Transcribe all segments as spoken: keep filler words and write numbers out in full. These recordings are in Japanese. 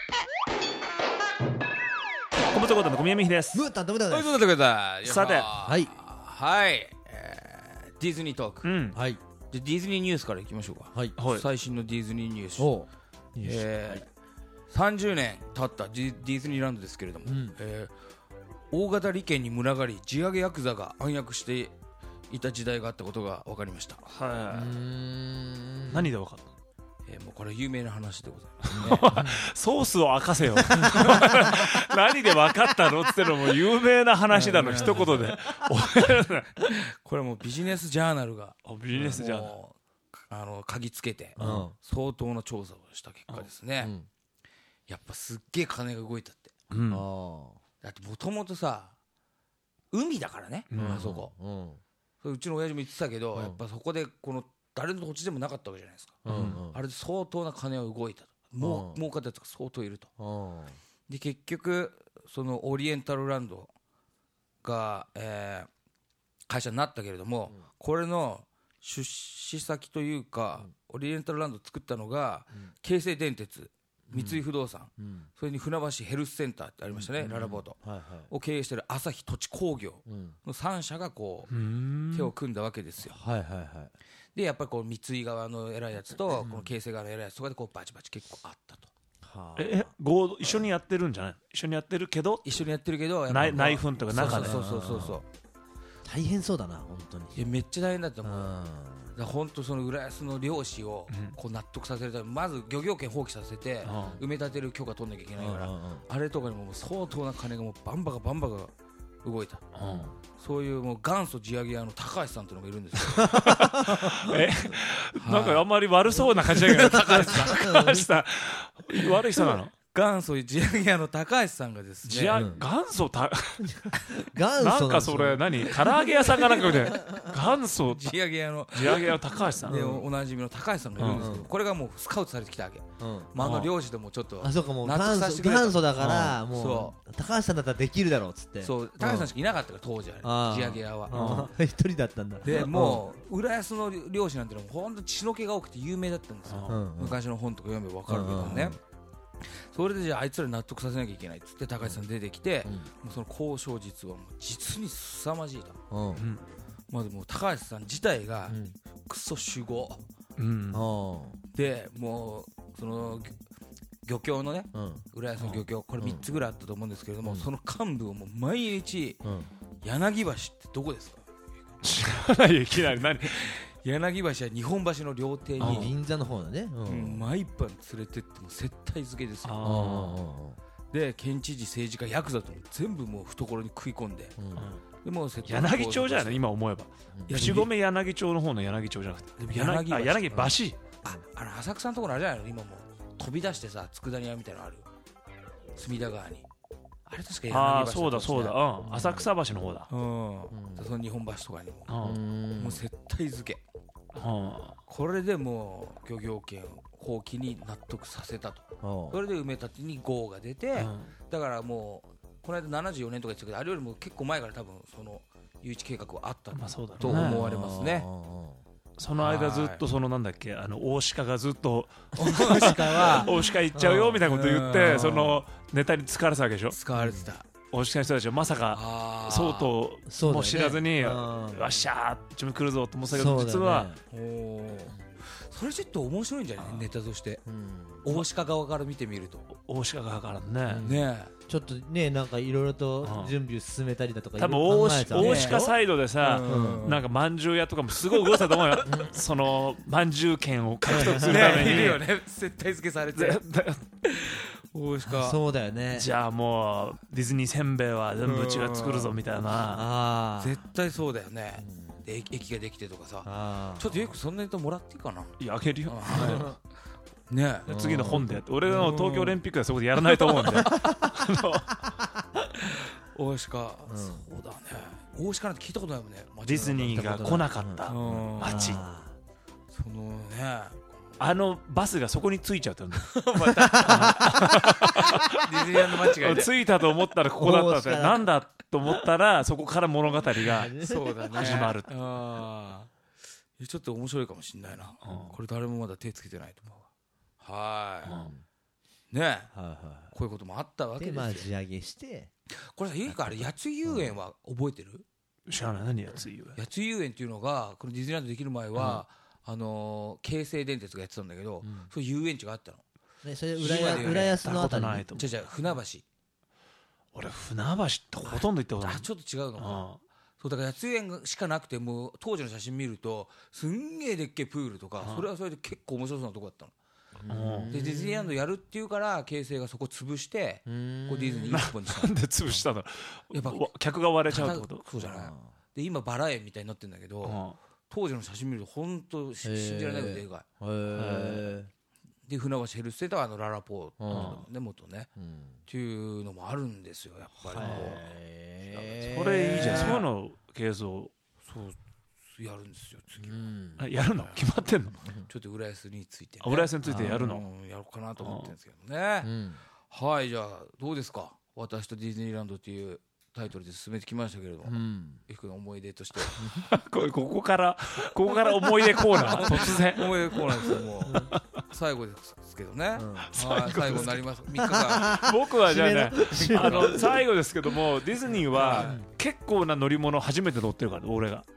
小本ことの小宮美秀です。 ムータンとムタンです。 ということでさてはいはい、えー、ディズニートーク、 うん、 はいでディズニーニュースからいきましょうか。 はい、 はい、 最新のディズニーニュース。 おえー、さんじゅうねん経ったディ、ディズニーランドですけれども、うん、えー、大型利権に群がり地上げヤクザが暗躍していた時代があったことが分かりました。 はい。うーん、何で分かった？ えー、もうこれ有名な話でございます、ね、 ソースを明かせよ何で分かったのって言ってのも有名な話だの一言でこれもうビジネスジャーナルがビジネスジャーナルあの嗅ぎつけて、 うん、 相当な調査をした結果ですね、うん、やっぱすっげえ金が動いたって、うん、だってもともとさ海だからね、うん、あそこ、うん、それうちの親父も言ってたけど、うん、やっぱそこでこの誰の土地でもなかったわけじゃないですか、うんうん、あれで相当な金は動いたと、もう儲かったやつが相当いると、うん、で結局そのオリエンタルランドが、えー、会社になったけれども、うん、これの出資先というか、うん、オリエンタルランドを作ったのが、うん、京成電鉄、三井不動産、うん、それに船橋ヘルスセンターってありましたね、うん、ララボート、はいはい、を経営している朝日土地工業のさん社がこう、うん、手を組んだわけですよ、はいはいはい、でやっぱりこう三井側の偉いやつとこの京成側の偉いやつとかでこうバチバチ結構あったと、 はあ、え合同一緒にやってるんじゃない？一緒にやってるけど一緒にやってるけど内紛とか中でそうそうそうそう大変そうだな本当に。 いやめっちゃ大変だったもん。だ本当その浦安の漁師をこう納得させるためにまず漁業権放棄させて埋め立てる許可取んなきゃいけないから、あれとかにも相当な金がもうバンバカバンバカ動いた、うん、そういうもう元祖地上げ屋の高橋さんっていうのがいるんですよえ、はい、なんかあんまり悪そうな感じだけど高橋さん高橋さん悪い人なの？ 元祖地上げ屋の高橋さんがですね、 うん、元祖たなんかそれ何唐揚げ屋さんがなんかね元祖地上げ屋の地上げ屋の高橋さんでおなじみの高橋さんがいるんですけど、うん、これがもうスカウトされてきたわけ、うんまあ、あの漁師でもちょっとあそうかもう元祖元祖だから、うん、もう高橋さんだったらできるだろうっつってそう高橋さんしかいなかったから当時は地上げ屋は一人だったんだ。 でもう浦安の漁師なんてのはほんと血の気が多くて有名だったんですよ、うん、昔の本とか読めば分かるけどね、うんそれでじゃああいつらに納得させなきゃいけないっつって高橋さん出てきて、うん、もうその交渉実はもう実に凄まじいと、うん、まあでも高橋さん自体がクソ酒豪、うん、でもうその漁協のね、うん、浦安の漁協これみっつぐらいあったと思うんですけれども、うん、その幹部をもう毎日、うん、柳橋ってどこですか？ 知らないよいきなり何柳橋は日本橋の料亭に銀座の方だね、 うん、毎晩連れてっても接待漬けですよ。で県知事政治家ヤクザとも全部もう懐に食い込んで、うん、でも柳町じゃない今思えば牛込柳町の方の柳町じゃなくて柳, 柳, 柳橋、うん、 ああの浅草のところあるじゃないの今もう飛び出してさ佃煮屋みたいなのある隅田川にあれ確か柳橋ああそうだそうだ、うん、浅草橋の方だ、 うんうん、その日本橋とかにも、うん、もう接待漬け、うん、これでもう漁業権放棄に納得させたと、それで埋め立てにゴーが出て、うん、だからもうこの間ななじゅうよねんとか言ってたけどあれよりも結構前から多分その誘致計画はあったと思われますね。 その間ずっとそのなんだっけあの大鹿がずっと大鹿は大鹿行っちゃうよみたいなこと言ってそのネタに使われてたわけでしょ。 使われてた大鹿の人たちはまさかそうとも知らずにわっしゃーっちも来るぞと思ってたけど実はそれちょっと面白いんじゃないネタとして大鹿側から見てみると大鹿側からねねちょっとねなんかいろいろと準備を進めたりだとか多分大鹿サイドでさなんかまんじゅう屋とかもすごい動いてたと思うよそのまんじゅう券を獲得するためにいるよね接待付けされて大鹿そうだよね。 じゃあもうディズニーせんべいは全部うちが作るぞみたいな絶対そうだよね。で駅ができてとかさちょっとよくそんなネタもらっていいかな。 いやあげるよね次の本でやって俺の東京オリンピックではそこでやらないと思うんで大鹿、 うん、そうだね大鹿なんて聞いたことないもんね。 ディズニーが来なかった街そのねあのバスがそこに着いちゃったんだまたディズニーランド間違いで着いたと思ったらここだったってなんだと思ったらそこから物語がそうだね始まる。 あちょっと面白いかもしれないな、うん、これ誰もまだ手つけてないと思う。はい、うん、 ね、はいはい、こういうこともあったわけですよ。 でまあ地上げしてこれさ、ゆうきくんあれ八つ遊園は覚えてる？ 知らない。何八つ遊園？ 八つ遊園っていうのがこのディズニーランドできる前は、うん、あのー、京成電鉄がやってたんだけど、うん、そういう遊園地があったの。 ね、それ浦安、浦安のあたりに。 じゃじゃ船橋。 俺船橋ってほとんど行ったことない。 あ、ちょっと違うのかな。そうだから八つ遊園しかなくて、もう当時の写真見るとすんげえでっけえプールとか、それはそれで結構面白そうなとこだったの。でディズニーランドやるっていうから京成がそこ潰してこうディズニー一本にした。 なんで潰したの？やっぱ客が割れちゃうってこと？ そうじゃない。で今バラ園みたいになってるんだけど、当時の写真見ると本当信じられないぐらいでかい。で船橋ヘルスセンターはあのララポートね、元ねっていうのもあるんですよ、やっぱり。 それいいじゃん。そういうの映像そうやるんですよ次。 やるの決まってんの？ ちょっと浦安について、 浦安についてやるの？ やろうかなと思ってるんですけどね。はい、じゃあどうですか、私とディズニーランドっていうタイトルで進めてきましたけれども、ゆきくんの思い出としてここからここから思い出コーナー突然思い出コーナーですよ。もう最後ですけどね、最後になります。みっかかん僕はじゃあね、あの最後ですけども、ディズニーは結構な乗り物初めて乗ってるから、俺が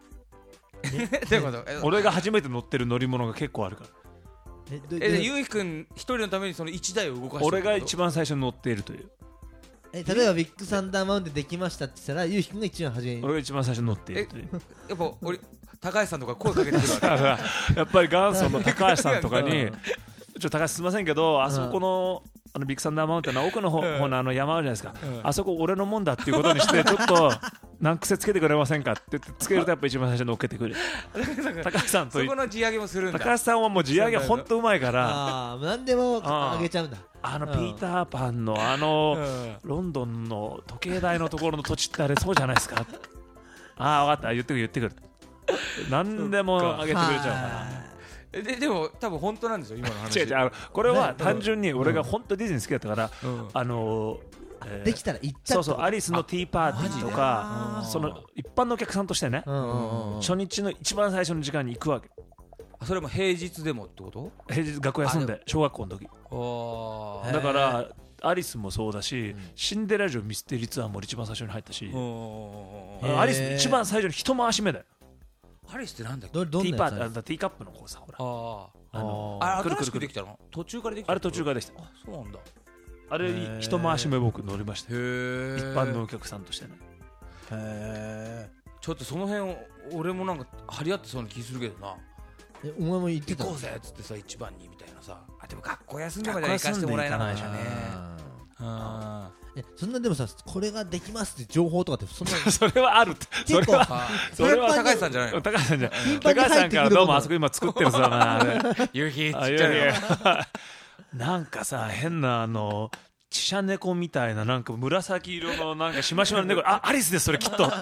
俺が初めて乗ってる乗り物が結構あるから。 え、ゆうきくん一人のためにそのいちだいを動かしてる？ 俺が一番最初に乗っているという。 え、例えばビッグサンダーマウンテンできましたって言ったら、ゆうきくんが一番初めに。 俺が一番最初に乗っているという。 やっぱ俺高橋さんとか声かけてくるわけやっぱり元祖の高橋さんとかにちょっと高橋すみませんけど、あそこのあのビッグサンダーマウンテンの奥の方のあの山あるじゃないですか、あそこ俺のもんだっていうことにしてちょっと難癖つけてくれませんかって言ってつけるとやっぱ一番最初に乗っけてくる高橋さんと。 そこの地上げもするんだ。 高橋さんはもう地上げ本当うまいから、 ああ何でもあげちゃうんだ。 あのピーターパンのあのロンドンの時計台のところの土地ってあれそうじゃないですか。ああ分かった、言ってくる言ってくる何でもあげてくれちゃうからで, でも多分本当なんですよ今の話。 違う違う、これは単純に俺が本当ディズニー好きだったから、うん、あのー、できたら行っちゃう。 そうそう、アリスのティーパーティーとかその一般のお客さんとしてね、初日の一番最初の時間に行くわけ。 それも平日でもってこと？ 平日学校休んで小学校の時。あだからアリスもそうだし、うん、シンデレラ城ミステリーツアーも一番最初に入ったし、アリス一番最初に一回し目だよ。 アリスってなんだっけ？ ティーパーティーカップのこうさ、ほら。 ああ。あれ新しくできたの？途中からできた。 あれ途中からできた。 あ、そうなんだ。 あれ一回し目僕乗りました。一般のお客さんとしてね。 へえ。ちょっとその辺俺もなんか張り合ってそうな気するけどな。 え、お前も行ってた？ 行こうぜっつってさ、一番にみたいなさ。あ、でも学校休んでまでは行かせてもらえなかったね。 あえそんなでもさ、これができますって情報とかってそんなそれはあるって。それはそれは高橋さんじゃないの？ 高橋さんじゃ高橋さんからどうもあそこ今作ってるさな夕日っつっちゃうなんかさ変なあのチシャ猫みたいななんか紫色のなんかしましまの猫、あアリスですそれきっと。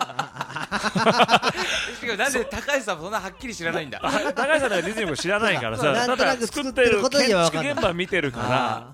なんで高橋さんもそんなはっきり知らないんだ。 高橋さんはディズニーも知らないからさ、ただ作ってる建築現場見てるから。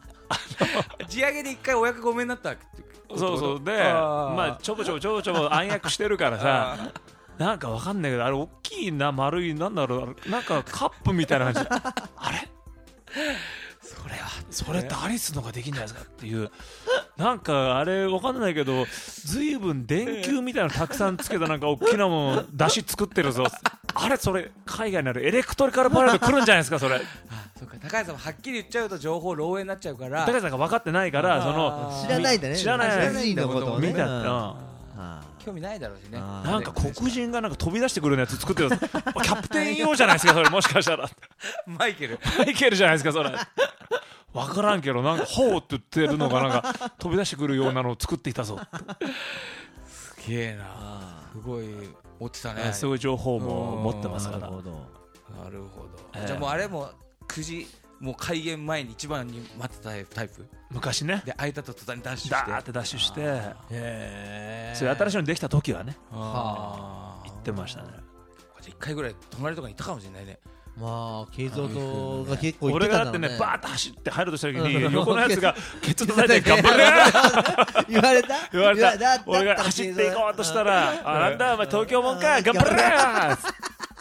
地上げで一回お役御免になったわけ。 そうそうで、まあちょぼちょぼちょぼちょぼ暗躍してるからさ、なんかわかんないけどあれ大きいな丸いなんだろう、なんかカップみたいな感じ。あれ？それはそれってアリスのができんじゃないですかっていう、なんかあれわかんないけどずいぶん電球みたいなのたくさんつけたなんか大きなもん出し作ってるぞ。あれそれ海外にあるエレクトリカルパレード来るんじゃないですかそれ。 そうか、高橋さんもはっきり言っちゃうと情報漏洩になっちゃうから、 高橋さんが分かってないからその知らないんだね。 知らない知らないのことをね。 見たって興味ないだろうしね。 なんか黒人がなんか飛び出してくるやつ作ってる。キャプテン用じゃないですかそれ、もしかしたら。 マイケルマイケルじゃないですかそれ。分からんけどなんかほうって言ってるのがなんか飛び出してくるようなのを作っていたぞ。 すげえな、すごい持ってたね。 すごい情報も持ってますから。なるほど、 なるほど。じゃあもうあれもくじもう開演前に一番に待ってたタイプ。 昔ね。 で開いたと途端にダッシュしてダーってダッシュして、へえ、それ新しいのできた時はね行ってましたね。 いっかいぐらい隣とかにいたかもしれないね。 まあ慶三とが結構俺がだってねバーッと走って入るとした時に横のやつがケツ叩いて頑張れ言われた言われた。俺が走っていこうとしたら、あなんだお前東京もんか頑張れ。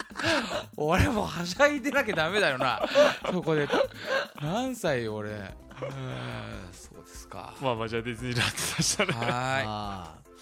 俺もはしゃいでなきゃダメだよなそこで。何歳俺そうですか。 まあまあじゃあディズニーランドでしたね。 は